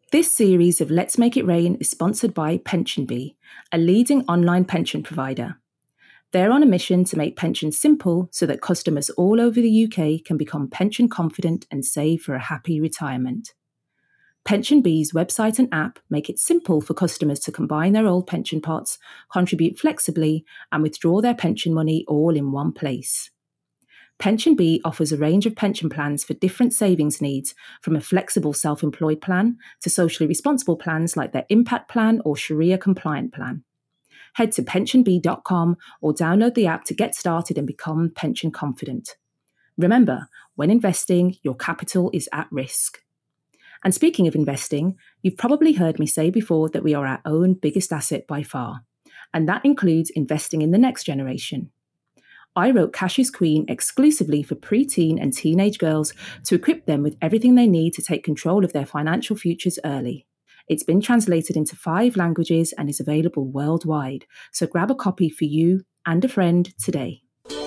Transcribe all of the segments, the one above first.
This series of Let's Make It Rain is sponsored by PensionBee, a leading online pension provider. They're on a mission to make pensions simple so that customers all over the UK can become pension confident and save for a happy retirement. PensionBee's website and app make it simple for customers to combine their old pension pots, contribute flexibly, and withdraw their pension money all in one place. PensionBee offers a range of pension plans for different savings needs, from a flexible self-employed plan to socially responsible plans like their Impact Plan or Sharia compliant plan. Head to pensionbee.com or download the app to get started and become pension confident. Remember, when investing, your capital is at risk. And speaking of investing, you've probably heard me say before that we are our own biggest asset by far, and that includes investing in the next generation. I wrote Cash is Queen exclusively for preteen and teenage girls to equip them with everything they need to take control of their financial futures early. It's been translated into 5 languages and is available worldwide, so grab a copy for you and a friend today.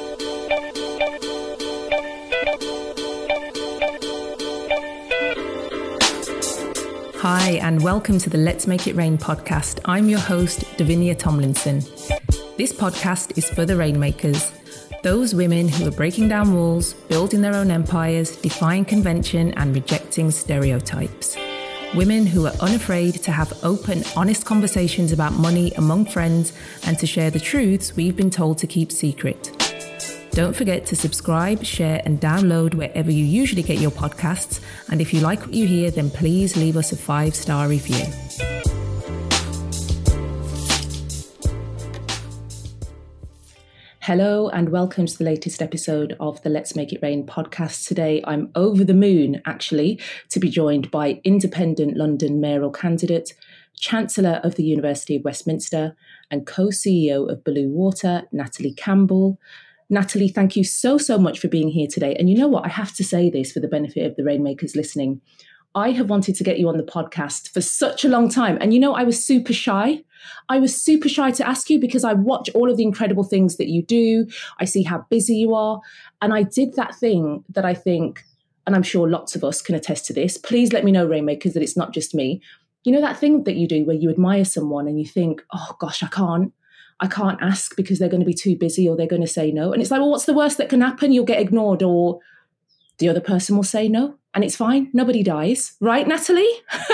Hi, and welcome to the Let's Make It Rain podcast. I'm your host, Davinia Tomlinson. This podcast is for the rainmakers. Those women who are breaking down walls, building their own empires, defying convention and rejecting stereotypes. Women who are unafraid to have open, honest conversations about money among friends and to share the truths we've been told to keep secret. Don't forget to subscribe, share and download wherever you usually get your podcasts. And if you like what you hear, then please leave us a 5-star review. Hello and welcome to the latest episode of the Let's Make It Rain podcast. Today I'm over the moon, actually, to be joined by independent London mayoral candidate, Chancellor of the University of Westminster and co-CEO of Blue Water, Natalie Campbell. Natalie, thank you so much for being here today. And you know what? I have to say this for the benefit of the rainmakers listening. I have wanted to get you on the podcast for such a long time. And you know, I was super shy. I was super shy to ask you because I watch all of the incredible things that you do. I see how busy you are. And I did that thing that I think, and I'm sure lots of us can attest to this. Please let me know, rainmakers, that it's not just me. You know that thing that you do where you admire someone and you think, oh gosh, I can't ask because they're going to be too busy or they're going to say no. And it's like, well, what's the worst that can happen? You'll get ignored or the other person will say no. And it's fine. Nobody dies. Right, Natalie?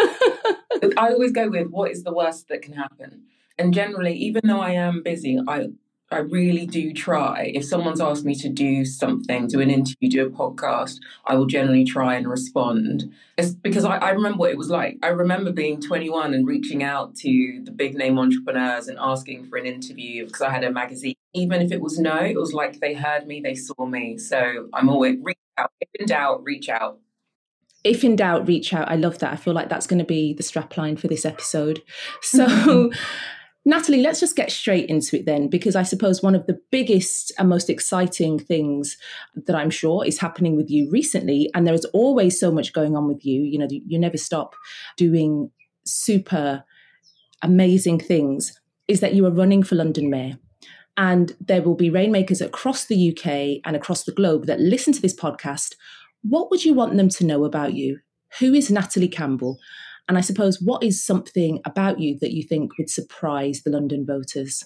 I always go with what is the worst that can happen. And generally, even though I am busy, I really do try. If someone's asked me to do something, do an interview, do a podcast, I will generally try and respond. It's because I remember what it was like. I remember being 21 and reaching out to the big name entrepreneurs and asking for an interview because I had a magazine. Even if it was no, it was like they heard me, they saw me. So I'm always reach out. If in doubt, reach out. If in doubt, reach out. I love that. I feel like that's going to be the strapline for this episode. So, Natalie, let's just get straight into it then, because I suppose one of the biggest and most exciting things that I'm sure is happening with you recently, and there is always so much going on with you. You know, you never stop doing super amazing things, is that you are running for London Mayor. And there will be rainmakers across the UK and across the globe that listen to this podcast. What would you want them to know about you? Who is Natalie Campbell? And I suppose, what is something about you that you think would surprise the London voters?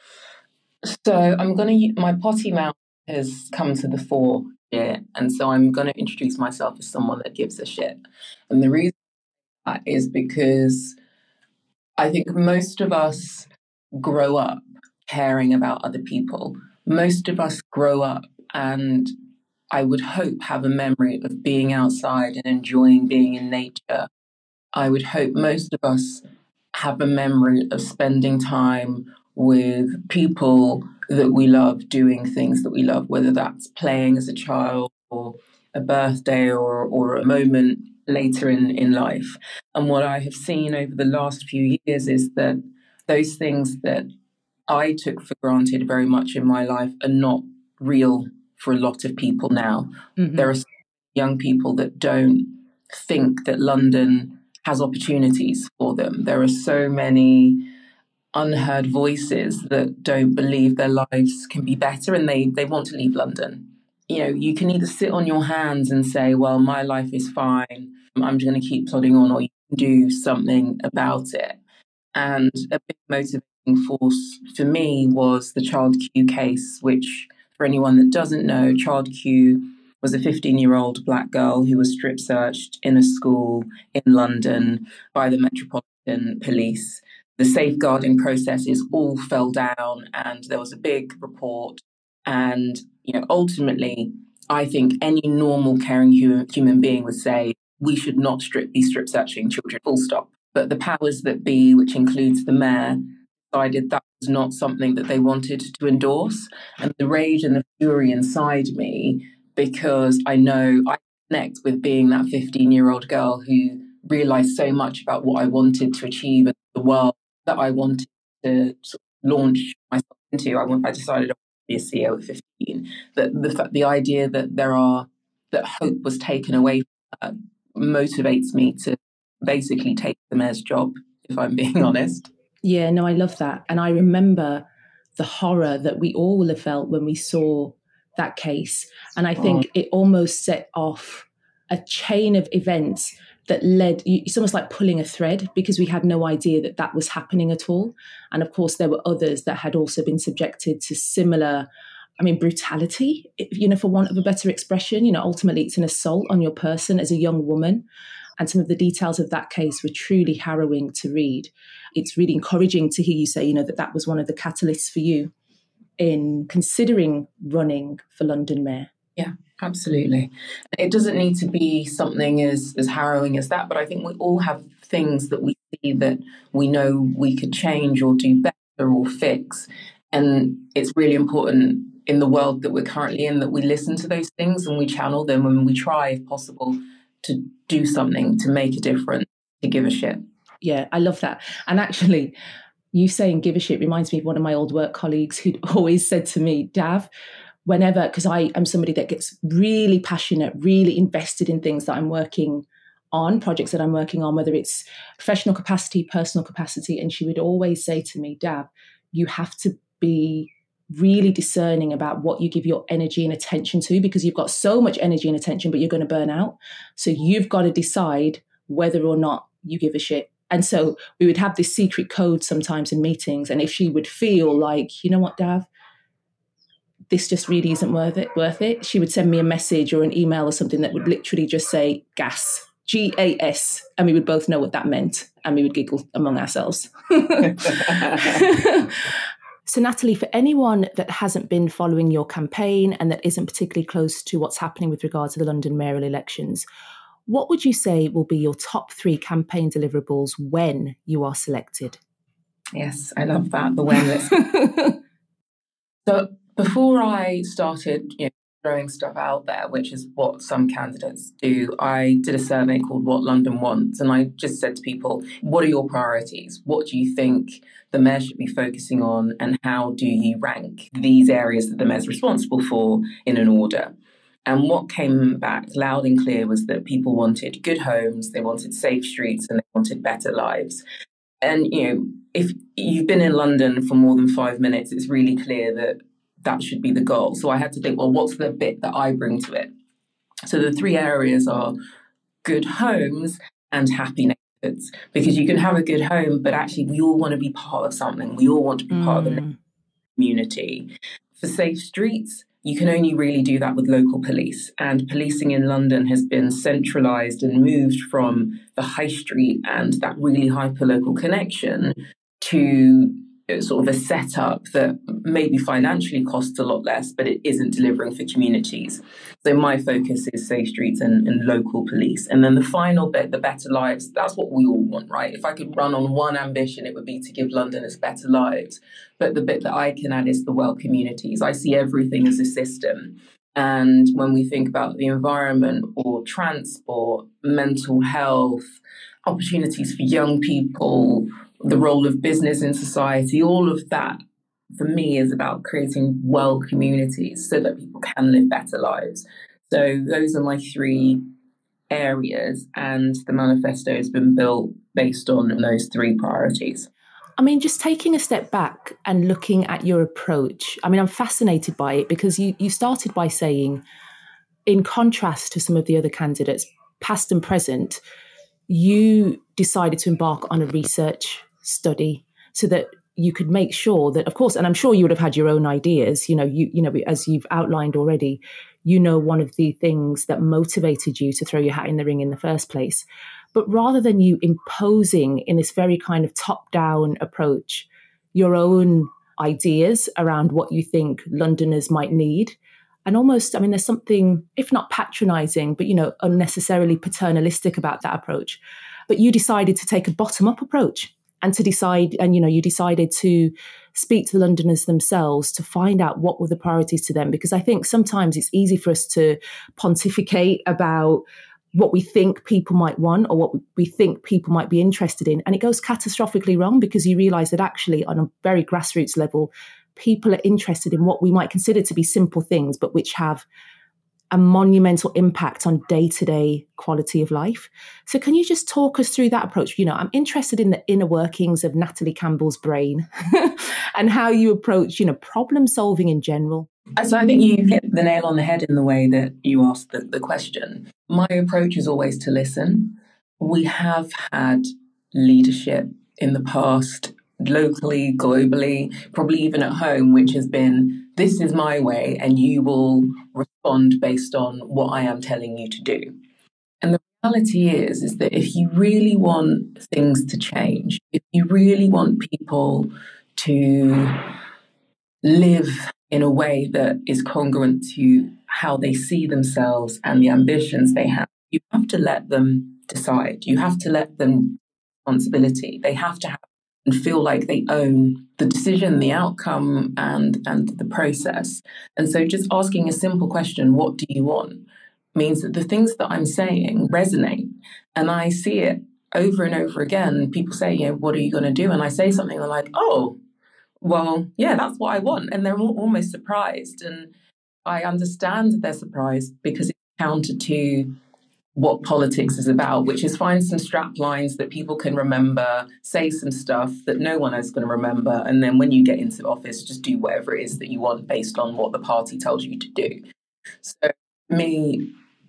So my potty mouth has come to the fore here. And so I'm going to introduce myself as someone that gives a shit. And the reason that is because I think most of us grow up caring about other people. Most of us grow up and I would hope have a memory of being outside and enjoying being in nature. I would hope most of us have a memory of spending time with people that we love, doing things that we love, whether that's playing as a child or a birthday or a moment later in life. And what I have seen over the last few years is that those things that I took for granted very much in my life are not real for a lot of people now. Mm-hmm. There are young people that don't think that London has opportunities for them. There are so many unheard voices that don't believe their lives can be better and they want to leave London. You know, you can either sit on your hands and say, well, my life is fine, I'm just going to keep plodding on, or you do something about it. And a big motivating force for me was the Child Q case, which, for anyone that doesn't know, Child Q was a 15-year-old black girl who was strip searched in a school in London by the Metropolitan Police. The safeguarding processes all fell down, and there was a big report. And ultimately, I think any normal, caring human being would say we should not be strip searching children, full stop. But the powers that be, which includes the mayor, decided that was not something that they wanted to endorse. And the rage and the fury inside me, because I know I connect with being that 15-year-old girl who realised so much about what I wanted to achieve in the world that I wanted to sort of launch myself into. I decided I wanted to be a CEO at 15. The idea that hope was taken away from her motivates me to basically take the mayor's job, if I'm being honest. Yeah, no, I love that. And I remember the horror that we all will have felt when we saw that case. And I think it almost set off a chain of events that led, it's almost like pulling a thread, because we had no idea that that was happening at all. And of course, there were others that had also been subjected to similar, brutality, for want of a better expression. Ultimately, it's an assault on your person as a young woman. And some of the details of that case were truly harrowing to read. It's really encouraging to hear you say, that was one of the catalysts for you in considering running for London Mayor. Yeah, absolutely. It doesn't need to be something as harrowing as that, but I think we all have things that we see that we know we could change or do better or fix. And it's really important in the world that we're currently in that we listen to those things and we channel them, and we try, if possible, to do something to make a difference, to give a shit. Yeah, I love that. And actually, you saying give a shit reminds me of one of my old work colleagues who'd always said to me, Dav, whenever, because I am somebody that gets really passionate, really invested in things that I'm working on, projects that I'm working on, whether it's professional capacity, personal capacity. And she would always say to me, Dav, you have to be really discerning about what you give your energy and attention to, because you've got so much energy and attention, but you're going to burn out. So you've got to decide whether or not you give a shit. And so we would have this secret code sometimes in meetings. And if she would feel like, you know what, Dav, this just really isn't worth it, she would send me a message or an email or something that would literally just say gas, GAS. And we would both know what that meant. And we would giggle among ourselves. So Natalie, for anyone that hasn't been following your campaign and that isn't particularly close to what's happening with regard to the London mayoral elections, what would you say will be your top 3 campaign deliverables when you are selected? Yes, I love that, the when. So before I started throwing stuff out there, which is what some candidates do, I did a survey called What London Wants. And I just said to people, what are your priorities? What do you think the mayor should be focusing on? And how do you rank these areas that the mayor's responsible for in an order? And what came back loud and clear was that people wanted good homes, they wanted safe streets, and they wanted better lives. And, if you've been in London for more than 5 minutes, it's really clear that should be the goal. So I had to think, well, what's the bit that I bring to it? So the 3 areas are good homes and happy neighbourhoods, because you can have a good home, but actually we all want to be part of something. We all want to be part of a community. For safe streets, you can only really do that with local police. And policing in London has been centralised and moved from the high street and that really hyper-local connection to sort of a setup that maybe financially costs a lot less, but it isn't delivering for communities. So my focus is safe streets and local police. And then the final bit, the better lives, that's what we all want, right? If I could run on one ambition, it would be to give Londoners better lives. But the bit that I can add is the well communities. I see everything as a system. And when we think about the environment or transport, mental health, opportunities for young people, the role of business in society, all of that, for me, is about creating well communities so that people can live better lives. So those are my 3 areas, and the manifesto has been built based on those 3 priorities. Just taking a step back and looking at your approach, I'm fascinated by it, because you started by saying, in contrast to some of the other candidates, past and present, you decided to embark on a research study so that you could make sure that, of course, and I'm sure you would have had your own ideas, as you've outlined already, one of the things that motivated you to throw your hat in the ring in the first place. But rather than you imposing in this very kind of top-down approach your own ideas around what you think Londoners might need, and almost, there's something, if not patronizing, but, unnecessarily paternalistic about that approach. But you decided to take a bottom-up approach and to decide, and, you decided to speak to the Londoners themselves to find out what were the priorities to them. Because I think sometimes it's easy for us to pontificate about what we think people might want or what we think people might be interested in. And it goes catastrophically wrong because you realize that actually on a very grassroots level, people are interested in what we might consider to be simple things, but which have a monumental impact on day-to-day quality of life. So can you just talk us through that approach? I'm interested in the inner workings of Natalie Campbell's brain and how you approach, problem solving in general. So I think you hit the nail on the head in the way that you asked the question. My approach is always to listen. We have had leadership in the past, locally, globally, probably even at home, which has been, this is my way and you will respond based on what I am telling you to do. And the reality is that if you really want things to change, if you really want people to live in a way that is congruent to how they see themselves and the ambitions they have, you have to let them decide. You have to let them responsibility. They have to have and feel like they own the decision, the outcome, and the process. And so just asking a simple question, what do you want, means that the things that I'm saying resonate. And I see it over and over again. People say, what are you going to do? And I say something, they're like, oh, well, yeah, that's what I want. And they're almost surprised. And I understand that they're surprised because it's counter to what politics is about, which is find some strap lines that people can remember, say some stuff that no one is going to remember. And then when you get into office, just do whatever it is that you want based on what the party tells you to do. So me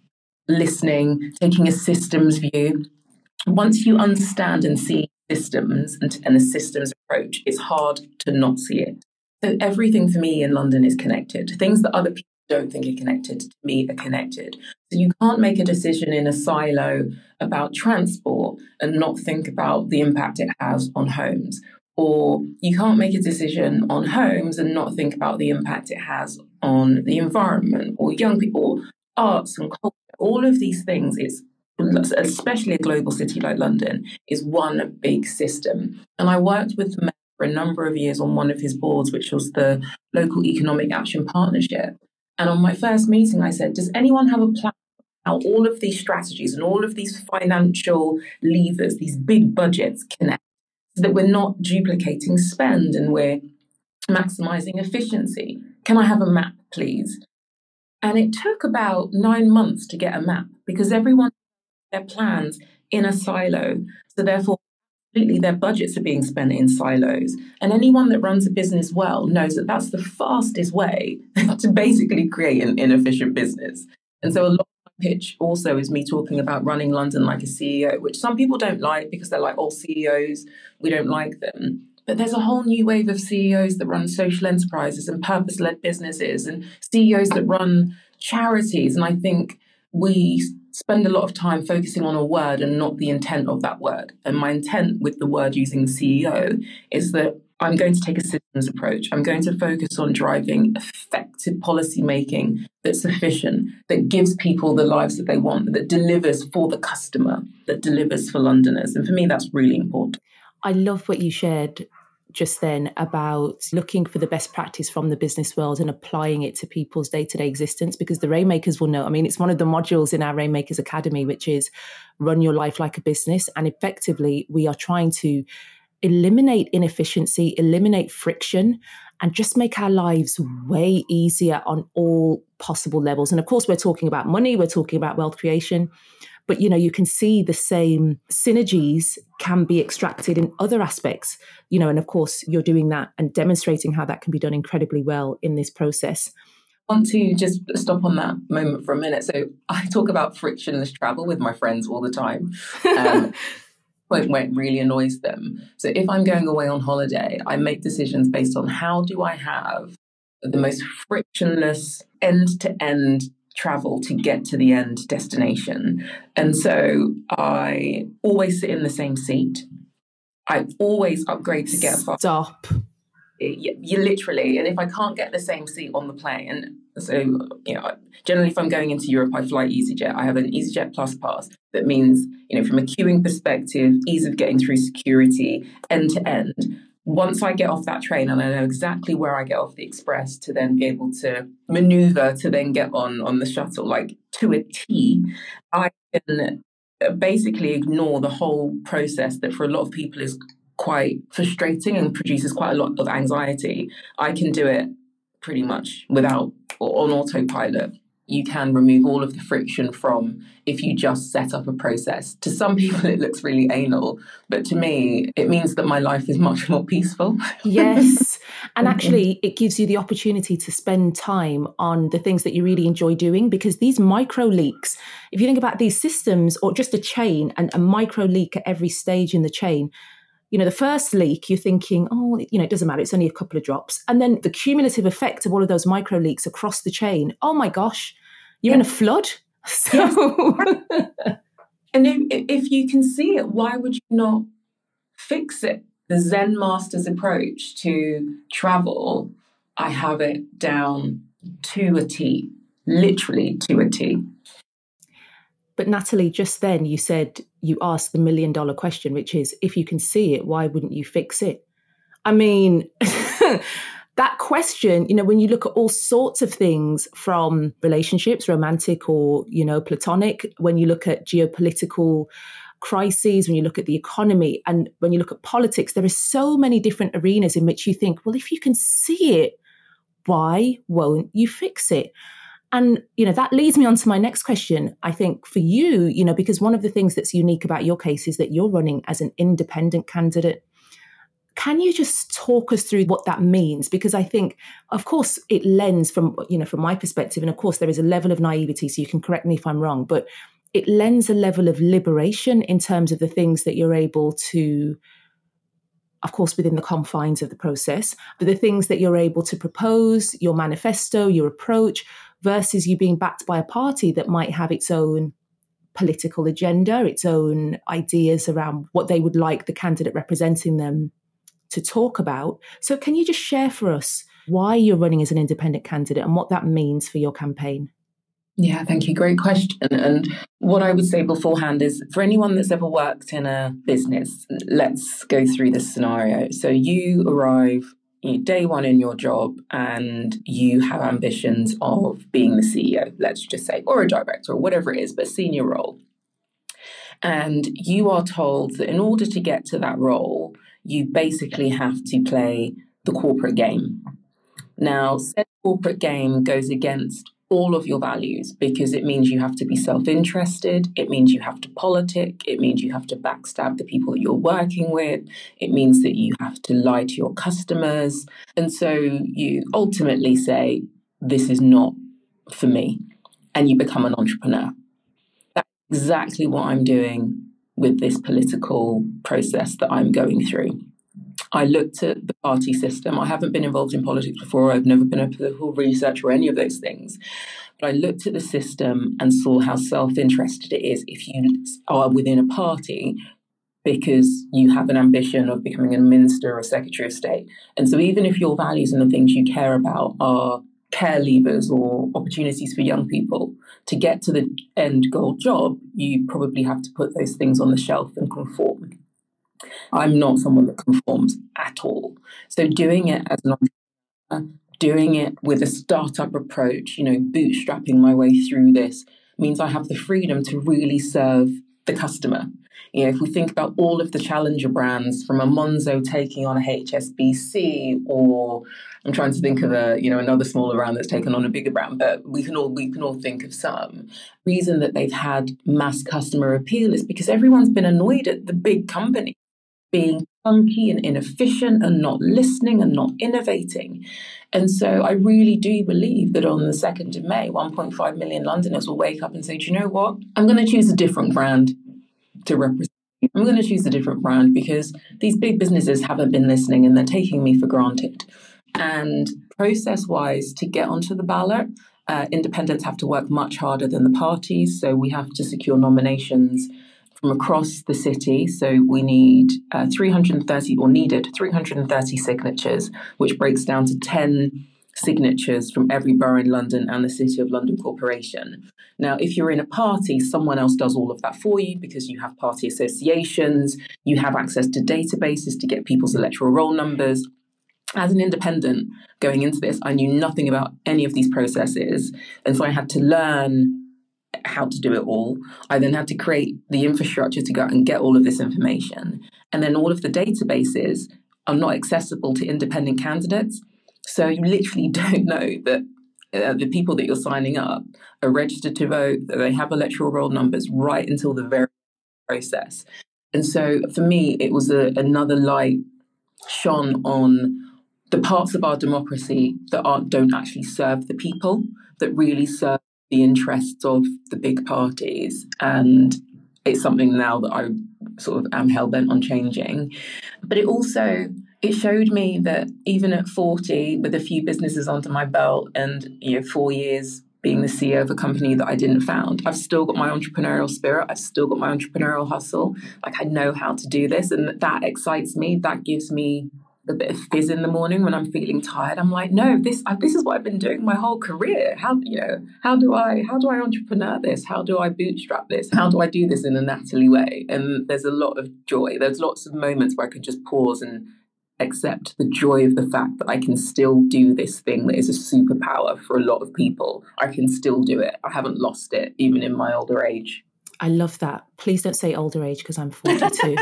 listening, taking a systems view. Once you understand and see systems and a systems approach, it's hard to not see it. So everything for me in London is connected. Things that other people don't think are connected to me are connected. So you can't make a decision in a silo about transport and not think about the impact it has on homes. Or you can't make a decision on homes and not think about the impact it has on the environment or young people, arts and culture. All of these things, it's especially a global city like London, is one big system. And I worked with the mayor for a number of years on one of his boards, which was the Local Economic Action Partnership. And on my first meeting, I said, does anyone have a plan how all of these strategies and all of these financial levers, these big budgets connect, so that we're not duplicating spend and we're maximizing efficiency? Can I have a map, please? And it took about 9 months to get a map because everyone had their plans in a silo. So therefore, completely their budgets are being spent in silos. And anyone that runs a business well knows that that's the fastest way to basically create an inefficient business. And so a lot of my pitch also is me talking about running London like a CEO, which some people don't like because they're like, oh, CEOs, we don't like them. But there's a whole new wave of CEOs that run social enterprises and purpose-led businesses and CEOs that run charities. And I think we spend a lot of time focusing on a word and not the intent of that word. And my intent with the word using CEO is that I'm going to take a systems approach. I'm going to focus on driving effective policy making that's efficient, that gives people the lives that they want, that delivers for the customer, that delivers for Londoners. And for me, that's really important. I love what you shared just then about looking for the best practice from the business world and applying it to people's day-to-day existence, because the Rainmakers will know. I mean, it's one of the modules in our Rainmakers Academy, which is run your life like a business. And effectively, we are trying to eliminate inefficiency, eliminate friction, and just make our lives way easier on all possible levels. And of course, we're talking about money, we're talking about wealth creation. But, you can see the same synergies can be extracted in other aspects, and of course, you're doing that and demonstrating how that can be done incredibly well in this process. I want to just stop on that moment for a minute. So I talk about frictionless travel with my friends all the time. point where it really annoys them. So if I'm going away on holiday, I make decisions based on how do I have the most frictionless end-to-end travel to get to the end destination. And so I always sit in the same seat. I always upgrade to get a Stop. You literally, and if I can't get the same seat on the plane, so generally if I'm going into Europe, I fly EasyJet. I have an EasyJet Plus pass. That means, from a queuing perspective, ease of getting through security, end to end. Once I get off that train and I know exactly where I get off the express to then be able to maneuver to then get on the shuttle, like to a T, I can basically ignore the whole process that for a lot of people is quite frustrating and produces quite a lot of anxiety. I can do it pretty much without, or on autopilot. You can remove all of the friction from if you just set up a process. To some people, it looks really anal, but to me, it means that my life is much more peaceful. Yes. And actually, it gives you the opportunity to spend time on the things that you really enjoy doing, because these micro leaks, if you think about these systems or just a chain and a micro leak at every stage in the chain, the first leak, you're thinking, it doesn't matter, it's only a couple of drops. And then the cumulative effect of all of those micro leaks across the chain, oh my gosh, you're in a flood. So, and if you can see it, why would you not fix it? The Zen master's approach to travel, I have it down to a T, literally to a T. But Natalie, just then you said you asked the $1 million question, which is, if you can see it, why wouldn't you fix it? I mean, that question, when you look at all sorts of things from relationships, romantic or, platonic, when you look at geopolitical crises, when you look at the economy, and when you look at politics, there are so many different arenas in which you think, well, if you can see it, why won't you fix it? And, that leads me on to my next question. I think for you, because one of the things that's unique about your case is that you're running as an independent candidate. Can you just talk us through what that means? Because I think, of course, it lends from my perspective, and of course, there is a level of naivety, so you can correct me if I'm wrong, but it lends a level of liberation in terms of the things that you're able to, of course, within the confines of the process, but the things that you're able to propose, your manifesto, your approach, versus you being backed by a party that might have its own political agenda, its own ideas around what they would like the candidate representing them to talk about. So can you just share for us why you're running as an independent candidate and what that means for your campaign? Yeah, thank you. Great question. And what I would say beforehand is, for anyone that's ever worked in a business, let's go through this scenario. So you arrive day one in your job and you have ambitions of being the CEO, let's just say, or a director or whatever it is, but senior role. And you are told that in order to get to that role, you basically have to play the corporate game. Now, said corporate game goes against all of your values because it means you have to be self-interested, it means you have to politic, it means you have to backstab the people that you're working with, it means that you have to lie to your customers. And so you ultimately say, this is not for me, and you become an entrepreneur. That's exactly what I'm doing with this political process that I'm going through. I looked at the party system. I haven't been involved in politics before. I've never been a political researcher or any of those things. But I looked at the system and saw how self-interested it is if you are within a party because you have an ambition of becoming a minister or a secretary of state. And so even if your values and the things you care about are care levers or opportunities for young people, to get to the end goal job, you probably have to put those things on the shelf and conform. I'm not someone that conforms at all. So doing it as an entrepreneur, doing it with a startup approach, bootstrapping my way through this means I have the freedom to really serve the customer. If we think about all of the challenger brands, from a Monzo taking on a HSBC, or I'm trying to think of another smaller brand that's taken on a bigger brand, but we can all think of some. The reason that they've had mass customer appeal is because everyone's been annoyed at the big company being clunky and inefficient and not listening and not innovating. And so I really do believe that on the 2nd of May, 1.5 million Londoners will wake up and say, do you know what? I'm going to choose a different brand to represent I'm going to choose a different brand because these big businesses haven't been listening and they're taking me for granted. And process-wise, to get onto the ballot, independents have to work much harder than the parties. So we have to secure nominations from across the city. So we need 330 signatures, which breaks down to 10 signatures from every borough in London and the City of London Corporation. Now, if you're in a party, someone else does all of that for you because you have party associations, you have access to databases to get people's electoral roll numbers. As an independent going into this, I knew nothing about any of these processes. And so I had to learn how to do it all. I then had to create the infrastructure to go out and get all of this information. And then all of the databases are not accessible to independent candidates. So you literally don't know that the people that you're signing up are registered to vote, that they have electoral roll numbers right until the very process. And so for me, it was another light shone on the parts of our democracy that don't actually serve the people, that really serve the interests of the big parties. And it's something now that I sort of am hell-bent on changing. But it showed me that even at 40, with a few businesses under my belt and 4 years being the CEO of a company that I didn't found, I've still got my entrepreneurial spirit. I've still got my entrepreneurial hustle. Like, I know how to do this, and that excites me. That gives me a bit of fizz in the morning when I'm feeling tired. I'm like, no, this is what I've been doing my whole career. How do I entrepreneur this? How do I bootstrap this? How do I do this in a Natalie way? And there's a lot of joy. There's lots of moments where I could just pause and accept the joy of the fact that I can still do this thing that is a superpower for a lot of people. I can still do it. I haven't lost it, even in my older age. I love that. Please don't say older age, because I'm 42.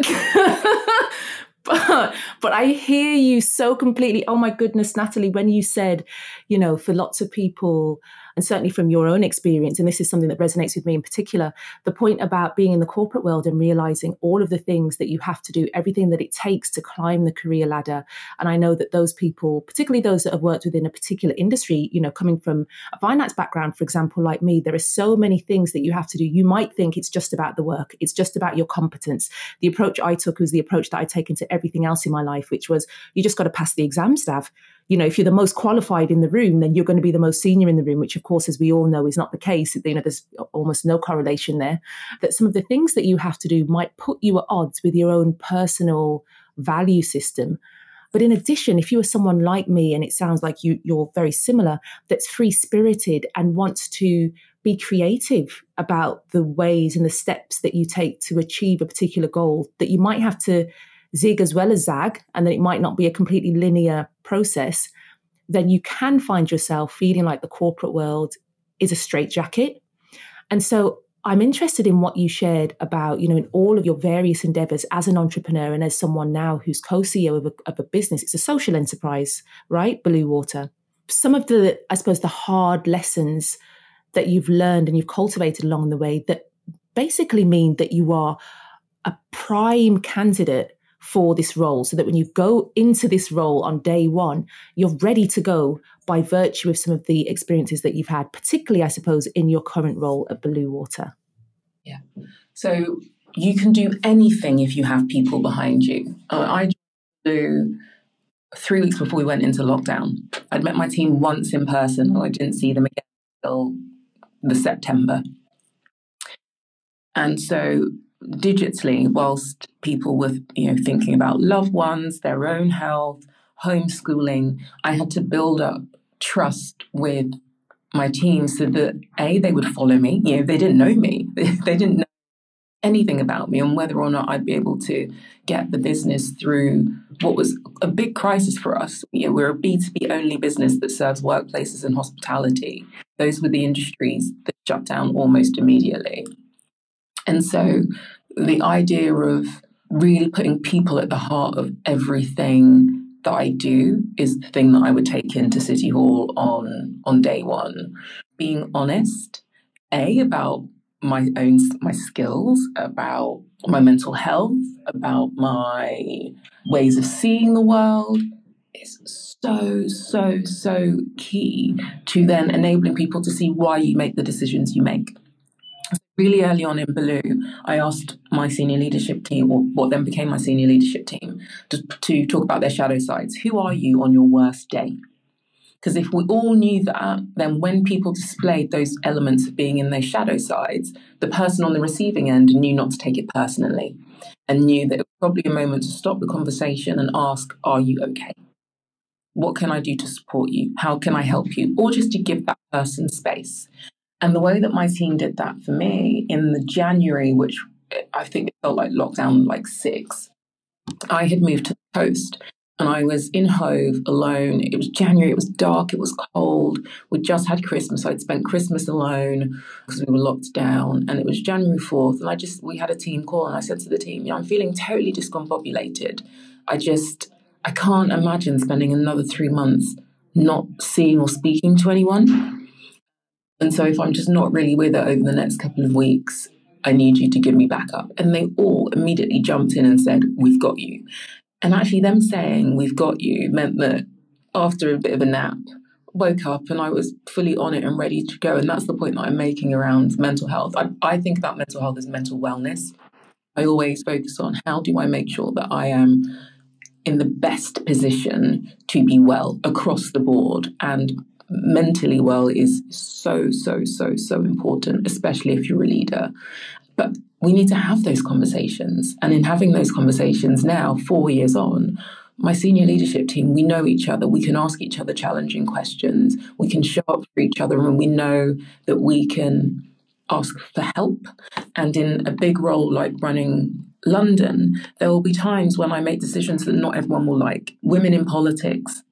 But I hear you so completely. Oh my goodness, Natalie, when you said, for lots of people, and certainly from your own experience, and this is something that resonates with me in particular, the point about being in the corporate world and realizing all of the things that you have to do, everything that it takes to climb the career ladder. And I know that those people, particularly those that have worked within a particular industry, coming from a finance background, for example, like me, there are so many things that you have to do. You might think it's just about the work. It's just about your competence. The approach I took was the approach that I take into everything else in my life, which was you just got to pass the exam, Stav. If you're the most qualified in the room, then you're going to be the most senior in the room, which, of course, as we all know, is not the case. There's almost no correlation there. That some of the things that you have to do might put you at odds with your own personal value system. But in addition, if you are someone like me, and it sounds like you're very similar, that's free-spirited and wants to be creative about the ways and the steps that you take to achieve a particular goal, that you might have to zig as well as zag, and that it might not be a completely linear process, then you can find yourself feeling like the corporate world is a straitjacket. And so I'm interested in what you shared about, in all of your various endeavors as an entrepreneur and as someone now who's co-CEO of a business. It's a social enterprise, right? Bluewater. Some of the, I suppose, the hard lessons that you've learned and you've cultivated along the way that basically mean that you are a prime candidate for this role, so that when you go into this role on day one, you're ready to go by virtue of some of the experiences that you've had, particularly, I suppose, in your current role at Bluewater. Yeah. So you can do anything if you have people behind you. I do 3 weeks before we went into lockdown. I'd met my team once in person, and I didn't see them again until the September. And so digitally, whilst people were thinking about loved ones, their own health, homeschooling, I had to build up trust with my team so that they would follow me. They didn't know me. They didn't know anything about me and whether or not I'd be able to get the business through what was a big crisis for us. We're a B2B only business that serves workplaces and hospitality. Those were the industries that shut down almost immediately. And so the idea of really putting people at the heart of everything that I do is the thing that I would take into City Hall on day one. Being honest, about my skills, about my mental health, about my ways of seeing the world is so key to then enabling people to see why you make the decisions you make. really early on in Baloo, I asked my senior leadership team, or what then became my senior leadership team, to talk about their shadow sides. Who are you on your worst day? Because if we all knew that, then when people displayed those elements of being in those shadow sides, the person on the receiving end knew not to take it personally and knew that it was probably a moment to stop the conversation and ask, are you okay? What can I do to support you? How can I help you? Or just to give that person space. And the way that my team did that for me in the January, which I think it felt like lockdown like 6, I had moved to the coast and I was in Hove alone. It was January, it was dark, it was cold. We just had Christmas. I'd spent Christmas alone because we were locked down, and it was January 4th. And we had a team call, and I said to the team, I'm feeling totally discombobulated. I can't imagine spending another 3 months not seeing or speaking to anyone. And so if I'm just not really with it over the next couple of weeks, I need you to give me backup. And they all immediately jumped in and said, we've got you. And actually them saying, we've got you, meant that after a bit of a nap, woke up and I was fully on it and ready to go. And that's the point that I'm making around mental health. I think about mental health as mental wellness. I always focus on how do I make sure that I am in the best position to be well across the board. And mentally well is so important, especially if you're a leader. But we need to have those conversations. And in having those conversations now, 4 years on, my senior leadership team, we know each other. We can ask each other challenging questions. We can show up for each other, and we know that we can ask for help. And in a big role like running London, there will be times when I make decisions that not everyone will like. Women in politics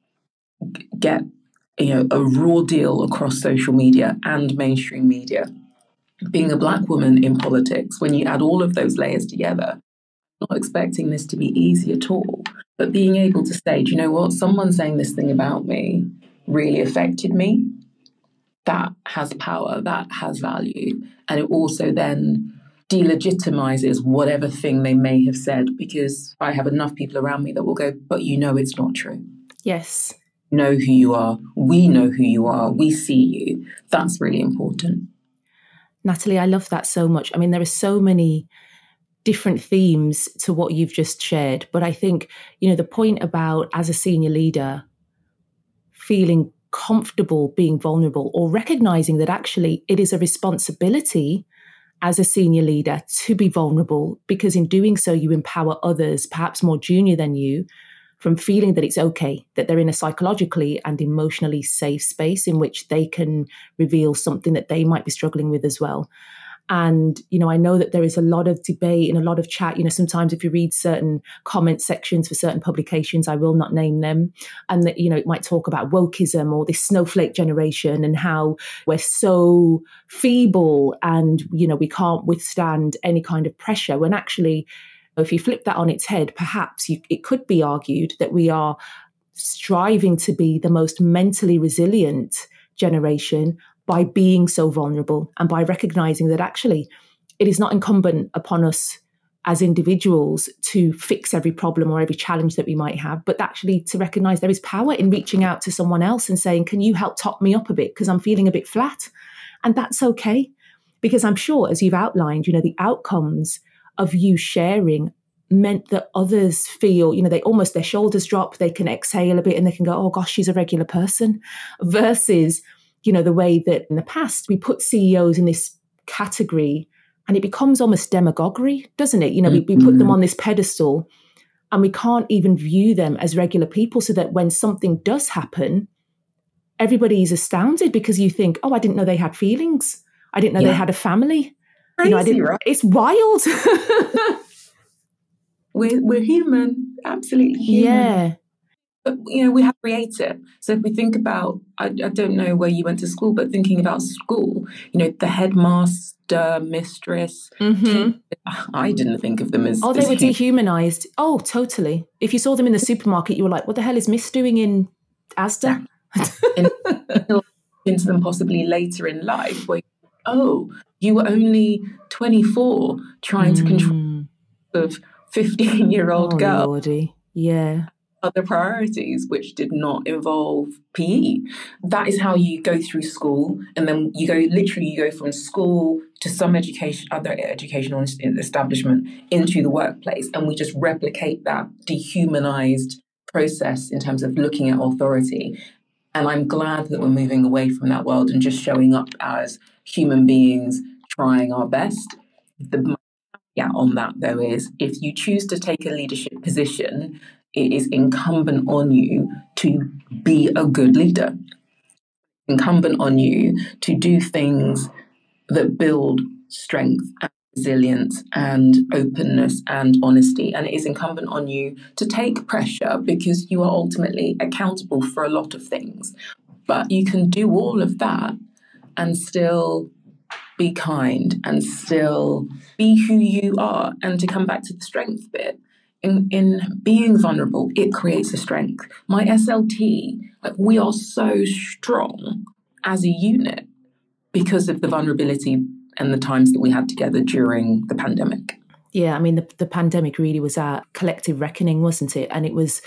get a raw deal across social media and mainstream media. Being a Black woman in politics, when you add all of those layers together, I'm not expecting this to be easy at all, but being able to say, do you know what, someone saying this thing about me really affected me, that has power, that has value. And it also then delegitimizes whatever thing they may have said, because I have enough people around me that will go, but it's not true. Yes. Know who you are. We know who you are. We see you. That's really important. Natalie, I love that so much. I mean, there are so many different themes to what you've just shared, but I think, the point about as a senior leader, feeling comfortable being vulnerable or recognizing that actually it is a responsibility as a senior leader to be vulnerable, because in doing so, you empower others, perhaps more junior than you, from feeling that it's okay, that they're in a psychologically and emotionally safe space in which they can reveal something that they might be struggling with as well. And, I know that there is a lot of debate and a lot of chat. Sometimes if you read certain comment sections for certain publications, I will not name them, and that, it might talk about wokeism or this snowflake generation and how we're so feeble and, we can't withstand any kind of pressure, when actually, if you flip that on its head, perhaps it could be argued that we are striving to be the most mentally resilient generation by being so vulnerable and by recognizing that actually it is not incumbent upon us as individuals to fix every problem or every challenge that we might have, but actually to recognize there is power in reaching out to someone else and saying, can you help top me up a bit because I'm feeling a bit flat? And that's okay. Because I'm sure, as you've outlined, the outcomes of you sharing meant that others feel, their shoulders drop, they can exhale a bit and they can go, oh gosh, she's a regular person, versus, the way that in the past we put CEOs in this category and it becomes almost demagoguery, doesn't it? We put them on this pedestal and we can't even view them as regular people, so that when something does happen, everybody's astounded because you think, oh, I didn't know they had feelings. I didn't know they had a family. Crazy, right? It's wild. We're human, absolutely human. Yeah. But, we have creative. So if we think about, I don't know where you went to school, but thinking about school, the headmaster, mistress, I didn't think of them as... Oh, they were dehumanized. Oh, totally. If you saw them in the supermarket, you were like, what the hell is Miss doing in Asda? And into them possibly later in life, where, you were only 24 trying to control of 15-year-old girl. Lordy. Yeah. Other priorities, which did not involve PE. That is how you go through school. And then you go from school to some other educational establishment into the workplace, and we just replicate that dehumanized process in terms of looking at authority. And I'm glad that we're moving away from that world and just showing up as human beings trying our best. The on that, though, is if you choose to take a leadership position, it is incumbent on you to be a good leader. Incumbent on you to do things that build strength and resilience and openness and honesty. And it is incumbent on you to take pressure because you are ultimately accountable for a lot of things. But you can do all of that and still be kind and still be who you are. And to come back to the strength bit, in being vulnerable, it creates a strength. My SLT, we are so strong as a unit because of the vulnerability and the times that we had together during the pandemic. Yeah, I mean, the pandemic really was our collective reckoning, wasn't it? And it was,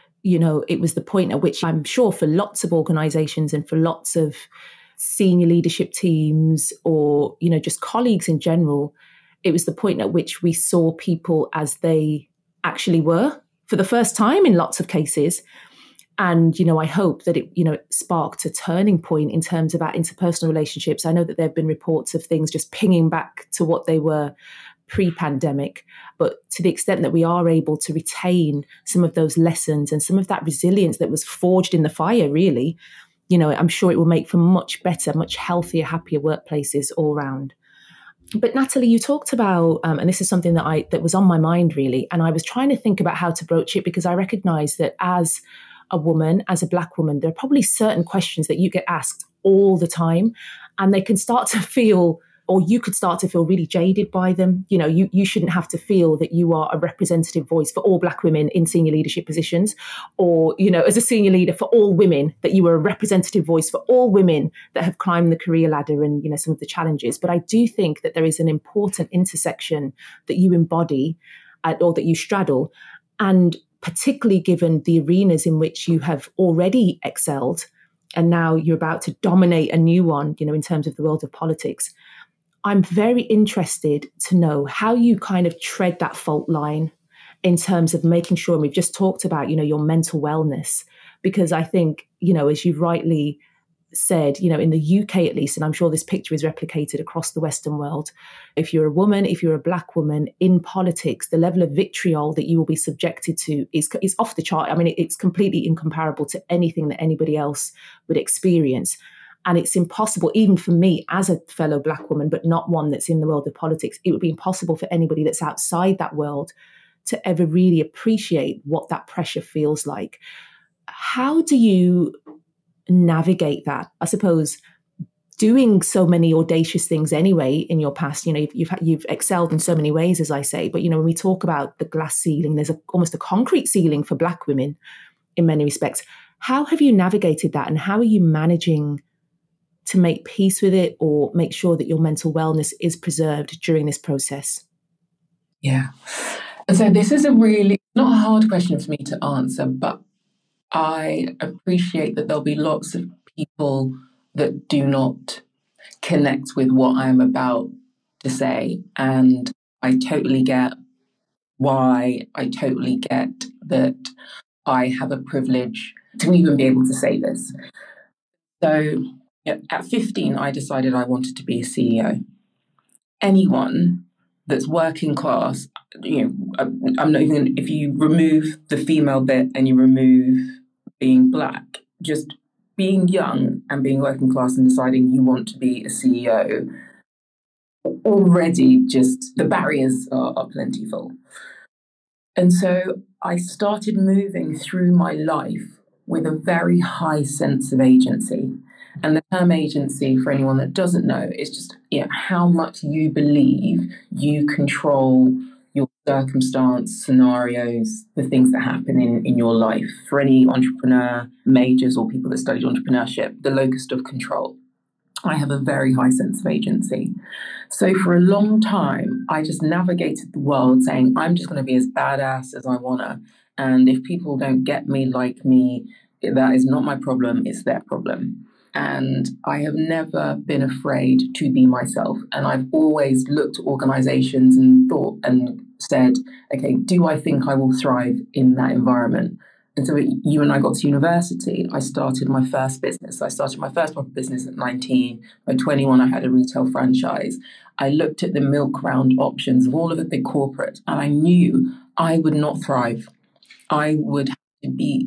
it was the point at which I'm sure for lots of organisations and for lots of senior leadership teams or, just colleagues in general, it was the point at which we saw people as they actually were for the first time in lots of cases. And, I hope that it, sparked a turning point in terms of our interpersonal relationships. I know that there have been reports of things just pinging back to what they were pre-pandemic, but to the extent that we are able to retain some of those lessons and some of that resilience that was forged in the fire, really, I'm sure it will make for much better, much healthier, happier workplaces all round. But Natalie, you talked about, and this is something that was on my mind really, and I was trying to think about how to broach it because I recognise that as a woman, as a Black woman, there are probably certain questions that you get asked all the time, and they can start to feel, or you could start to feel really jaded by them. You shouldn't have to feel that you are a representative voice for all Black women in senior leadership positions, or, as a senior leader for all women, that you are a representative voice for all women that have climbed the career ladder and, some of the challenges. But I do think that there is an important intersection that you embody or that you straddle, and particularly given the arenas in which you have already excelled, and now you're about to dominate a new one, in terms of the world of politics. I'm very interested to know how you kind of tread that fault line in terms of making sure, and we've just talked about, your mental wellness, because I think, as you've rightly said, in the UK at least, and I'm sure this picture is replicated across the Western world, if you're a woman, if you're a Black woman in politics, the level of vitriol that you will be subjected to is off the chart. I mean, it's completely incomparable to anything that anybody else would experience. And it's impossible, even for me as a fellow Black woman, but not one that's in the world of politics, it would be impossible for anybody that's outside that world to ever really appreciate what that pressure feels like. How do you navigate that? I suppose doing so many audacious things anyway in your past, you've excelled in so many ways, as I say, but when we talk about the glass ceiling, there's almost a concrete ceiling for Black women in many respects. How have you navigated that, and how are you managing to make peace with it or make sure that your mental wellness is preserved during this process? Yeah. So this is not a hard question for me to answer, but I appreciate that there'll be lots of people that do not connect with what I'm about to say. And I totally get why. I totally get that I have a privilege to even be able to say this. So at 15, I decided I wanted to be a CEO. Anyone that's working class, I'm not even, if you remove the female bit and you remove being Black, just being young and being working class and deciding you want to be a CEO, already just the barriers are plentiful. And so I started moving through my life with a very high sense of agency. And the term agency, for anyone that doesn't know, is just how much you believe you control your circumstance, scenarios, the things that happen in your life. For any entrepreneur, majors, or people that studied entrepreneurship, the locus of control. I have a very high sense of agency. So for a long time, I just navigated the world saying, I'm just going to be as badass as I want to. And if people don't get me, like me, that is not my problem, it's their problem. And I have never been afraid to be myself. And I've always looked at organizations and thought and said, okay, do I think I will thrive in that environment? And so you and I got to university, I started my first business. I started my first proper business at 19. By 21, I had a retail franchise. I looked at the milk round options of all of the big corporates, and I knew I would not thrive. I would have to be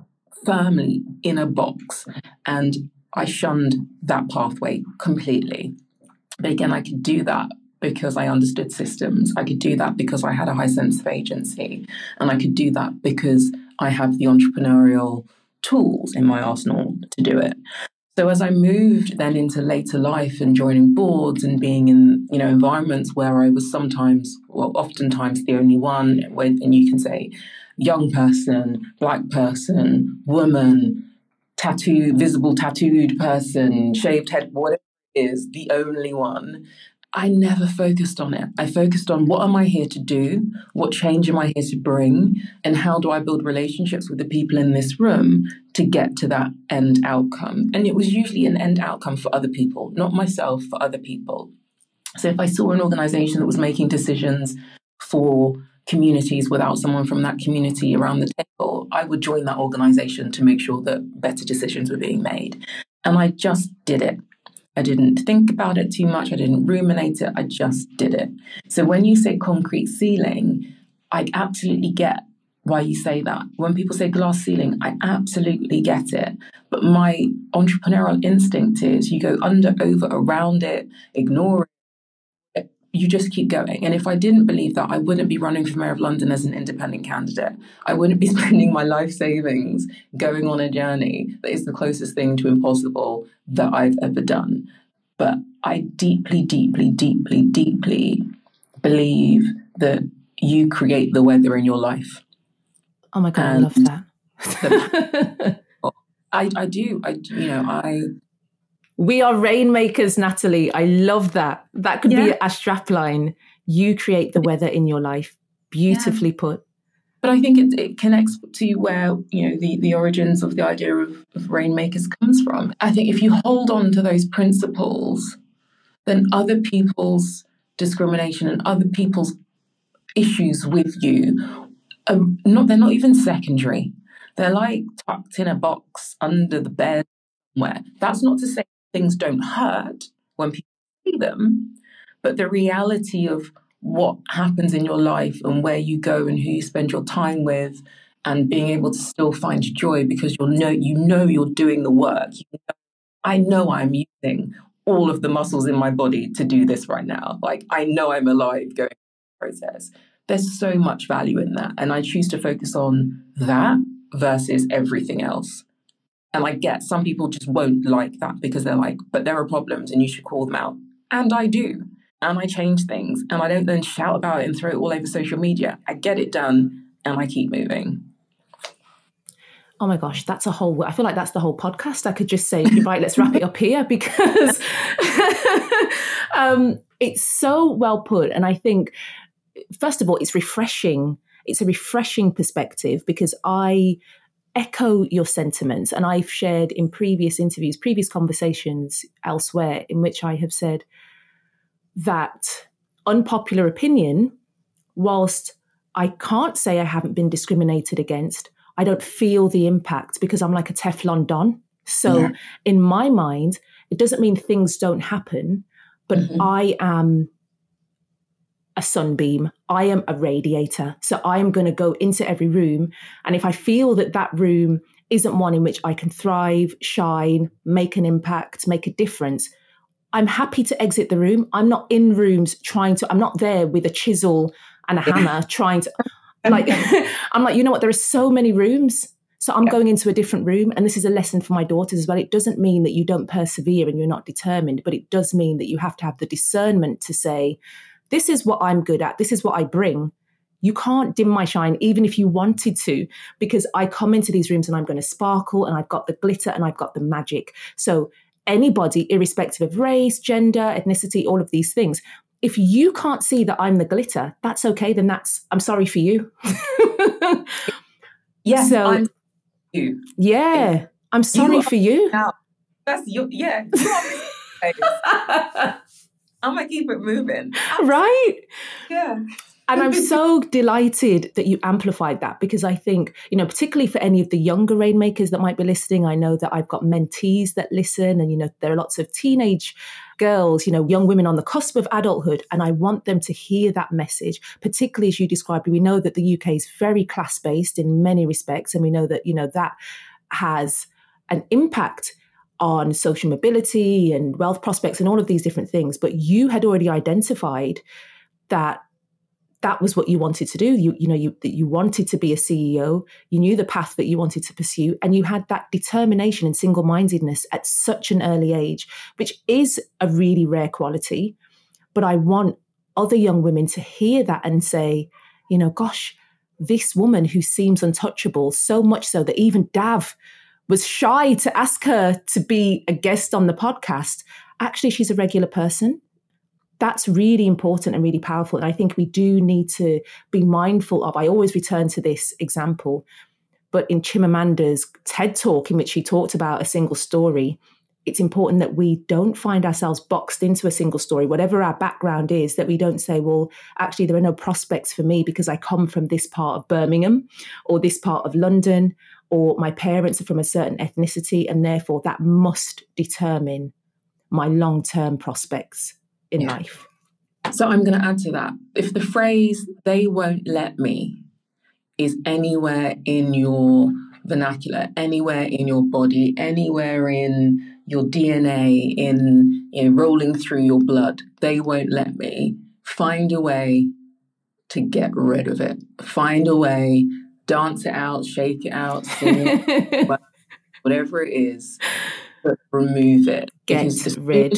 firmly in a box, and I shunned that pathway completely. But again, I could do that because I understood systems. I could do that because I had a high sense of agency. And I could do that because I have the entrepreneurial tools in my arsenal to do it. So as I moved then into later life and joining boards and being in, environments where I was oftentimes the only one, and you can say young person, Black person, woman, visible tattooed person, shaved head, whatever it is, the only one, I never focused on it. I focused on what am I here to do? What change am I here to bring? And how do I build relationships with the people in this room to get to that end outcome? And it was usually an end outcome for other people, not myself, for other people. So if I saw an organization that was making decisions for communities without someone from that community around the table, I would join that organization to make sure that better decisions were being made. And I just did it. I didn't think about it too much. I didn't ruminate it. I just did it. So when you say concrete ceiling, I absolutely get why you say that. When people say glass ceiling, I absolutely get it. But my entrepreneurial instinct is you go under, over, around it, ignore it. You just keep going. And if I didn't believe that, I wouldn't be running for Mayor of London as an independent candidate. I wouldn't be spending my life savings going on a journey that is the closest thing to impossible that I've ever done. But I deeply, deeply, deeply, deeply believe that you create the weather in your life. Oh my God, and I love that. I do. We are rainmakers, Natalie. I love that. That could be a strapline. You create the weather in your life. Beautifully put. But I think it connects to where, the origins of the idea of rainmakers comes from. I think if you hold on to those principles, then other people's discrimination and other people's issues with you, they're not even secondary. They're like tucked in a box under the bed somewhere. That's not to say things don't hurt when people see them, but the reality of what happens in your life and where you go and who you spend your time with and being able to still find joy because you know you're doing the work. I know I'm using all of the muscles in my body to do this right now. Like, I know I'm alive going through the process. There's so much value in that. And I choose to focus on that versus everything else. And I get some people just won't like that because they're like, but there are problems and you should call them out. And I do. And I change things. And I don't then shout about it and throw it all over social media. I get it done and I keep moving. Oh my gosh, I feel like that's the whole podcast. I could just say, right, let's wrap it up here because it's so well put. And I think, first of all, it's refreshing. It's a refreshing perspective because I echo your sentiments. And I've shared in previous interviews, previous conversations elsewhere in which I have said that unpopular opinion, whilst I can't say I haven't been discriminated against, I don't feel the impact because I'm like a Teflon Don. So in my mind, it doesn't mean things don't happen, but I am a sunbeam. I am a radiator. So I am going to go into every room. And if I feel that that room isn't one in which I can thrive, shine, make an impact, make a difference, I'm happy to exit the room. I'm not in rooms I'm not there with a chisel and a hammer trying to, I'm like, you know what? There are so many rooms. So I'm going into a different room. And this is a lesson for my daughters as well. It doesn't mean that you don't persevere and you're not determined, but it does mean that you have to have the discernment to say, this is what I'm good at. This is what I bring. You can't dim my shine, even if you wanted to, because I come into these rooms and I'm going to sparkle and I've got the glitter and I've got the magic. So anybody, irrespective of race, gender, ethnicity, all of these things, if you can't see that I'm the glitter, that's okay. Then I'm sorry for you. Yes, so, I'm you. Yeah, I'm sorry for you. That's you. Yeah, you are. I'm gonna keep it moving. Right? Yeah. And I'm so delighted that you amplified that, because I think, particularly for any of the younger rainmakers that might be listening, I know that I've got mentees that listen, and, there are lots of teenage girls, young women on the cusp of adulthood. And I want them to hear that message, particularly as you described. We know that the UK is very class-based in many respects. And we know that, that has an impact on social mobility and wealth prospects and all of these different things. But you had already identified that was what you wanted to do. You wanted to be a CEO. You knew the path that you wanted to pursue, and you had that determination and single-mindedness at such an early age, which is a really rare quality. But I want other young women to hear that and say, gosh, this woman who seems untouchable, so much so that even Dav was shy to ask her to be a guest on the podcast. Actually, she's a regular person. That's really important and really powerful. And I think we do need to be mindful of, I always return to this example, but in Chimamanda's TED Talk, in which she talked about a single story, it's important that we don't find ourselves boxed into a single story, whatever our background is, that we don't say, well, actually, there are no prospects for me because I come from this part of Birmingham or this part of London, or my parents are from a certain ethnicity, and therefore that must determine my long-term prospects in life. So I'm going to add to that. If the phrase, they won't let me, is anywhere in your vernacular, anywhere in your body, anywhere in your DNA, in rolling through your blood, they won't let me, find a way to get rid of it. Find a way, dance it out, shake it out, sing it, whatever it is, but remove it. Get rid.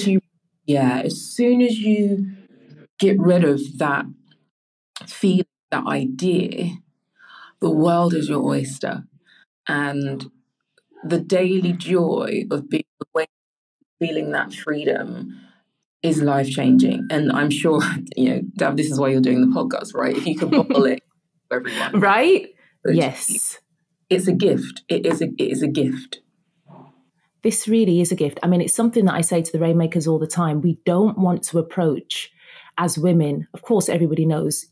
As soon as you get rid of that feeling, that idea, the world is your oyster. And the daily joy of being awake, feeling that freedom is life-changing. And I'm sure, Dav, this is why you're doing the podcast, right? If you could bottle it for everyone. Right? Yes. It's a gift. It is a gift. This really is a gift. I mean, it's something that I say to the rainmakers all the time. We don't want to approach as women. Of course, everybody knows,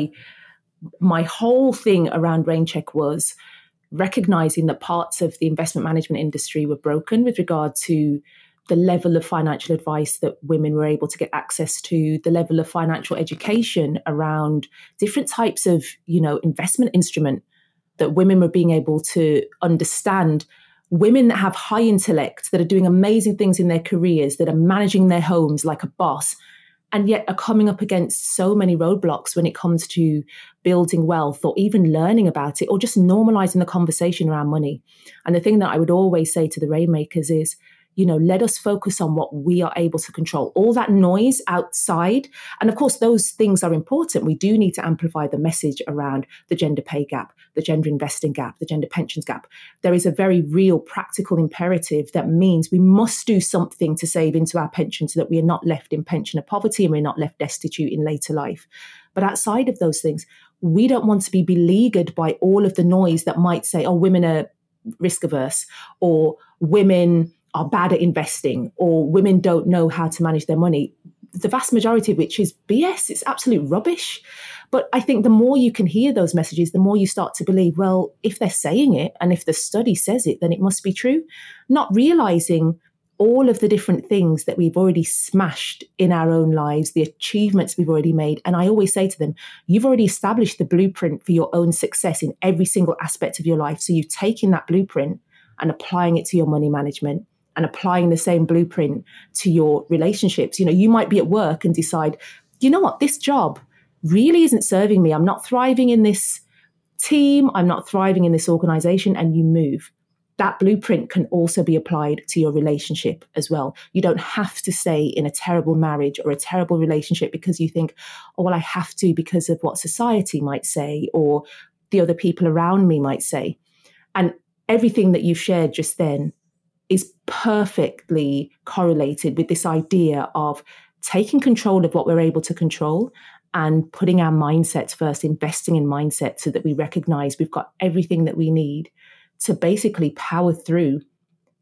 my whole thing around RainCheck was recognizing that parts of the investment management industry were broken with regard to the level of financial advice that women were able to get access to, the level of financial education around different types of, investment instrument that women were being able to understand. Women that have high intellect, that are doing amazing things in their careers, that are managing their homes like a boss, and yet are coming up against so many roadblocks when it comes to building wealth or even learning about it or just normalizing the conversation around money. And the thing that I would always say to the rainmakers is, let us focus on what we are able to control. All that noise outside, and of course, those things are important. We do need to amplify the message around the gender pay gap, the gender investing gap, the gender pensions gap. There is a very real practical imperative that means we must do something to save into our pension so that we are not left in pensioner poverty and we're not left destitute in later life. But outside of those things, we don't want to be beleaguered by all of the noise that might say, oh, women are risk averse, or women are bad at investing, or women don't know how to manage their money. The vast majority of which is BS. It's absolute rubbish. But I think the more you can hear those messages, the more you start to believe, well, if they're saying it and if the study says it, then it must be true. Not realizing all of the different things that we've already smashed in our own lives, the achievements we've already made. And I always say to them, you've already established the blueprint for your own success in every single aspect of your life. So you've taken that blueprint and applying it to your money management, and applying the same blueprint to your relationships. You might be at work and decide, you know what, this job really isn't serving me. I'm not thriving in this team. I'm not thriving in this organization, and you move. That blueprint can also be applied to your relationship as well. You don't have to stay in a terrible marriage or a terrible relationship because you think, oh, well, I have to because of what society might say or the other people around me might say. And everything that you've shared just then is perfectly correlated with this idea of taking control of what we're able to control and putting our mindsets first, investing in mindset so that we recognize we've got everything that we need to basically power through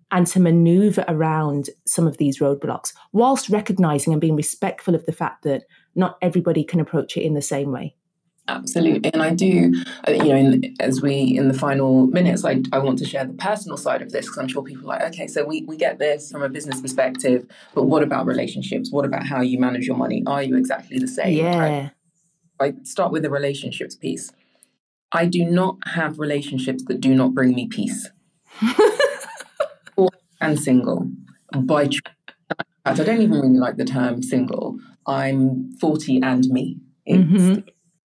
and to maneuver around some of these roadblocks whilst recognizing and being respectful of the fact that not everybody can approach it in the same way. Absolutely. And I do, in the final minutes, I want to share the personal side of this, because I'm sure people are like, okay, so we get this from a business perspective, but what about relationships? What about how you manage your money? Are you exactly the same? Yeah. I start with the relationships piece. I do not have relationships that do not bring me peace. And single. By choice. I don't even really like the term single. I'm 40 and me. It's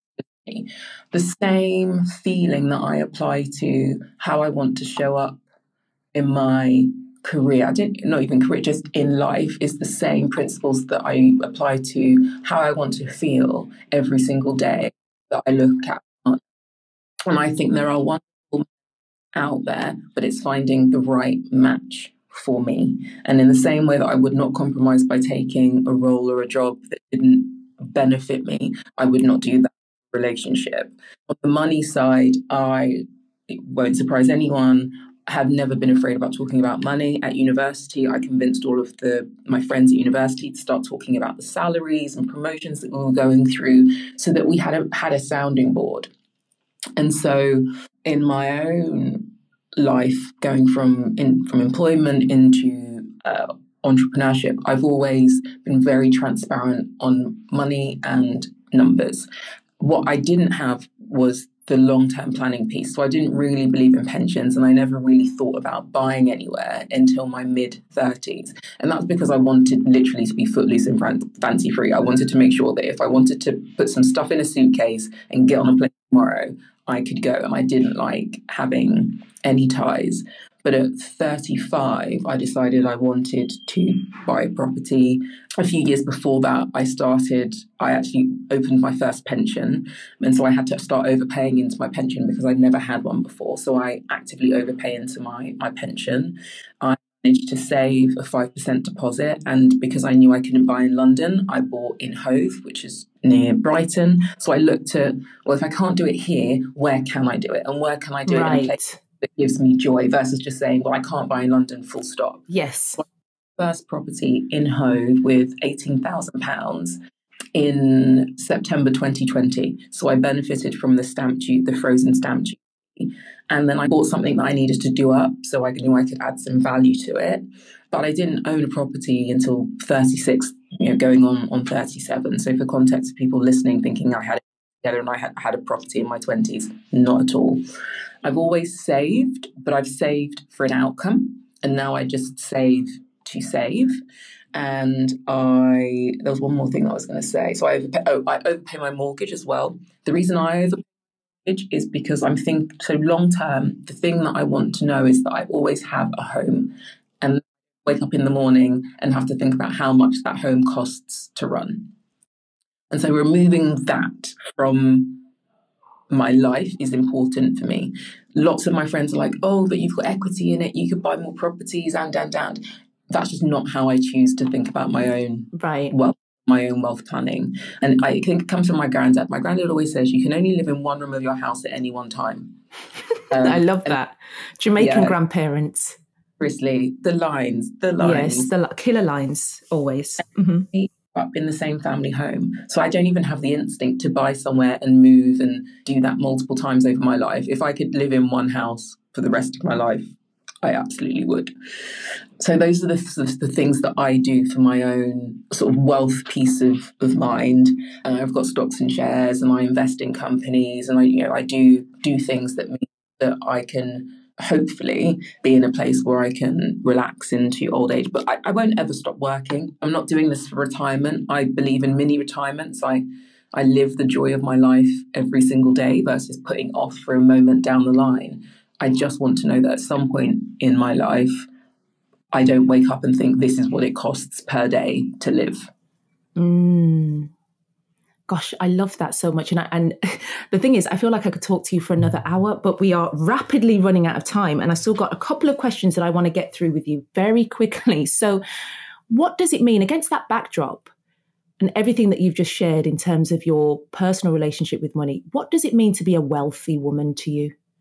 the same feeling that I apply to how I want to show up in my career. Not even career, just in life, is the same principles that I apply to how I want to feel every single day that I look at. And I think there are wonderful out there, but it's finding the right match for me. And in the same way that I would not compromise by taking a role or a job that didn't benefit me, I would not do that relationship. On the money side, it won't surprise anyone, have never been afraid about talking about money. At university, I convinced all of my friends at university to start talking about the salaries and promotions that we were going through, so that we had a sounding board. And so in my own life, going from employment into entrepreneurship, I've always been very transparent on money and numbers. What I didn't have was the long-term planning piece. So I didn't really believe in pensions, and I never really thought about buying anywhere until my mid-30s. And that's because I wanted literally to be footloose and fancy-free. I wanted to make sure that if I wanted to put some stuff in a suitcase and get on a plane tomorrow, I could go, and I didn't like having any ties. But at 35, I decided I wanted to buy a property. A few years before that, I actually opened my first pension. And so I had to start overpaying into my pension because I'd never had one before. So I actively overpay into my pension. I managed to save a 5% deposit. And because I knew I couldn't buy in London, I bought in Hove, which is near Brighton. So I looked at, well, if I can't do it here, where can I do it? And where can I do it in a place that gives me joy, versus just saying, well, I can't buy in London, full stop. Yes. So first property in Hove with £18,000 in September 2020. So I benefited from the frozen stamp duty. And then I bought something that I needed to do up, so I knew I could add some value to it. But I didn't own a property until 36, going on 37. So for context, people listening thinking I had it together and I had a property in my 20s, not at all. I've always saved, but I've saved for an outcome. And now I just save to save. And there was one more thing that I was going to say. So I overpay my mortgage as well. The reason I overpay is because so long term, the thing that I want to know is that I always have a home, and wake up in the morning and have to think about how much that home costs to run. And so removing that from my life is important for me. Lots of my friends are like, oh, but you've got equity in it, you could buy more properties and. That's just not how I choose to think about my own wealth planning. And I think it comes from my granddad. My granddad always says you can only live in one room of your house at any one time. I love that. Jamaican grandparents. Seriously, the lines. Yes, the killer lines, always. Mm-hmm. Up in the same family home. So I don't even have the instinct to buy somewhere and move and do that multiple times over my life. If I could live in one house for the rest of my life, I absolutely would. So those are the things that I do for my own sort of wealth peace of mind. And I've got stocks and shares, and I invest in companies, and I do things that mean that I can hopefully be in a place where I can relax into old age. But I won't ever stop working. I'm not doing this for retirement. I believe in mini retirements. I live the joy of my life every single day versus putting off for a moment down the line. I just want to know that at some point in my life, I don't wake up and think this is what it costs per day to live. Gosh, I love that so much. And the thing is, I feel like I could talk to you for another hour, but we are rapidly running out of time. And I still got a couple of questions that I want to get through with you very quickly. So what does it mean against that backdrop and everything that you've just shared in terms of your personal relationship with money? What does it mean to be a wealthy woman to you?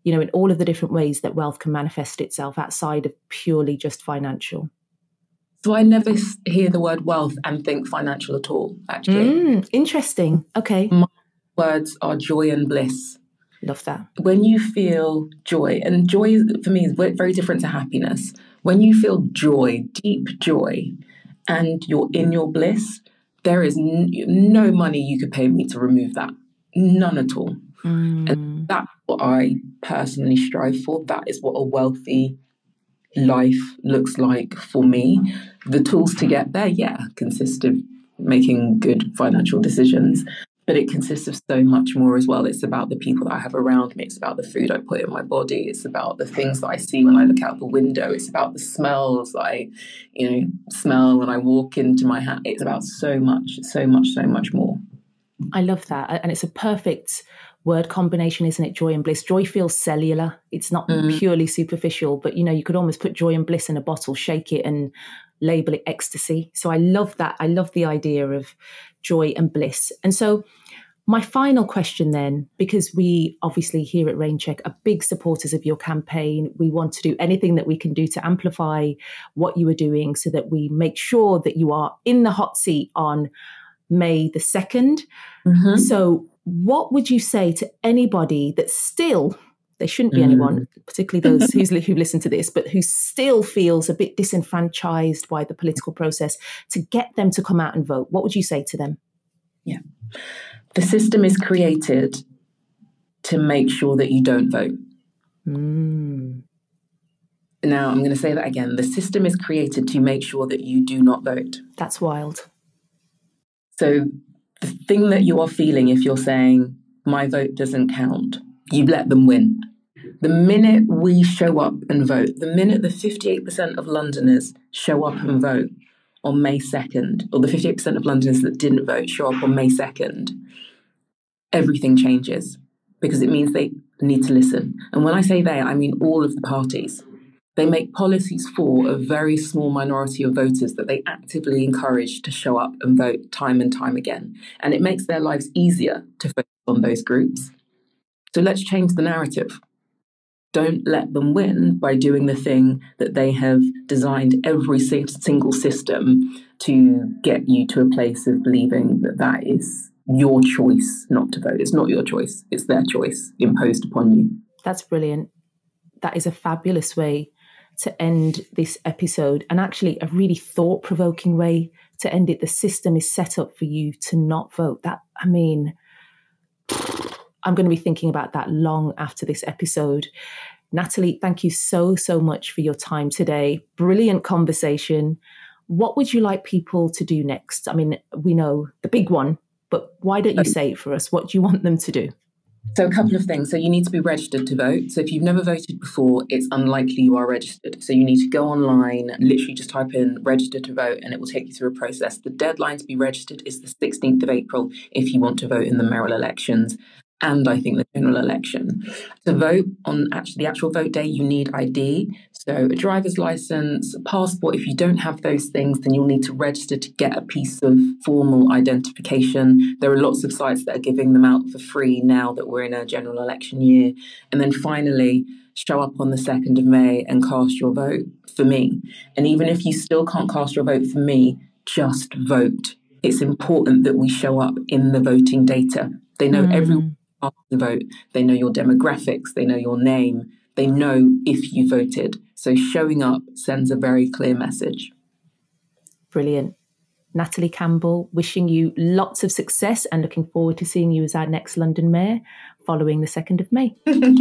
in all of the different ways that wealth can manifest itself outside of purely just financial. So I never hear the word wealth and think financial at all, actually. Interesting. Okay. My words are joy and bliss. Love that. When you feel joy, and joy for me is very different to happiness. When you feel joy, deep joy, and you're in your bliss, there is no money you could pay me to remove that. None at all. And that's what I personally strive for. That is what a wealthy life looks like for me. The tools to get there, consist of making good financial decisions, but it consists of so much more as well. It's about the people that I have around me. It's about the food I put in my body. It's about the things that I see when I look out the window. It's about the smells that I, smell when I walk into my house. It's about so much more. I love that. And it's a perfect word combination, isn't it? Joy and bliss. Joy feels cellular. It's not purely superficial, but you could almost put joy and bliss in a bottle, shake it and label it ecstasy. So I love that. I love the idea of joy and bliss. And so my final question then, because we obviously here at Raincheck are big supporters of your campaign. We want to do anything that we can do to amplify what you are doing so that we make sure that you are in the hot seat on May the 2nd. So what would you say to anybody that still, there shouldn't be anyone, particularly those who listen to this, but who still feels a bit disenfranchised by the political process, to get them to come out and vote? What would you say to them? Yeah. The system is created to make sure that you don't vote. Now, I'm going to say that again. The system is created to make sure that you do not vote. That's wild. So the thing that you are feeling if you're saying, my vote doesn't count, you let them win. The minute we show up and vote, the minute the 58% of Londoners show up and vote on May 2nd, or the 58% of Londoners that didn't vote show up on May 2nd, everything changes, because it means they need to listen. And when I say they, I mean all of the parties. They make policies for a very small minority of voters that they actively encourage to show up and vote time and time again. And it makes their lives easier to focus on those groups. So let's change the narrative. Don't let them win by doing the thing that they have designed every single system to get you to a place of believing that that is your choice not to vote. It's not your choice. It's their choice imposed upon you. That's brilliant. That is a fabulous way to end this episode, and actually a really thought-provoking way to end it. The system is set up for you to not vote. I'm going to be thinking about that long after this episode. Natalie, thank you so much for your time today. Brilliant conversation. What would you like people to do next? I mean, we know the big one, but why don't you say it for us? What do you want them to do? So a couple of things. So you need to be registered to vote. So if you've never voted before, it's unlikely you are registered. So you need to go online, literally just type in register to vote, and it will take you through a process. The deadline to be registered is the 16th of April if you want to vote in the mayoral elections and I think the general election. To vote on the actual vote day, you need ID. So a driver's license, a passport. If you don't have those things, then you'll need to register to get a piece of formal identification. There are lots of sites that are giving them out for free now that we're in a general election year. And then finally, show up on the 2nd of May and cast your vote for me. And even if you still can't cast your vote for me, just vote. It's important that we show up in the voting data. They know everyone to vote. They know your demographics. They know your name. They know if you voted. So showing up sends a very clear message. Brilliant. Natalie Campbell, wishing you lots of success and looking forward to seeing you as our next London Mayor following the 2nd of May.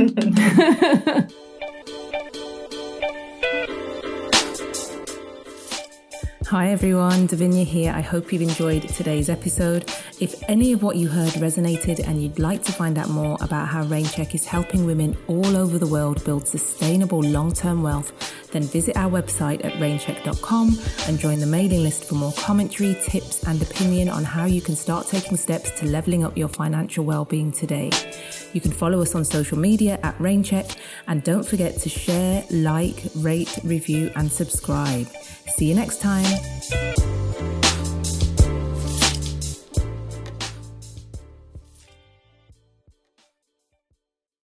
Hi everyone, Davinia here. I hope you've enjoyed today's episode. If any of what you heard resonated and you'd like to find out more about how Raincheck is helping women all over the world build sustainable long-term wealth, then visit our website at raincheck.com and join the mailing list for more commentary, tips and opinion on how you can start taking steps to leveling up your financial well-being today. You can follow us on social media at Raincheck, and don't forget to share, like, rate, review and subscribe. See you next time.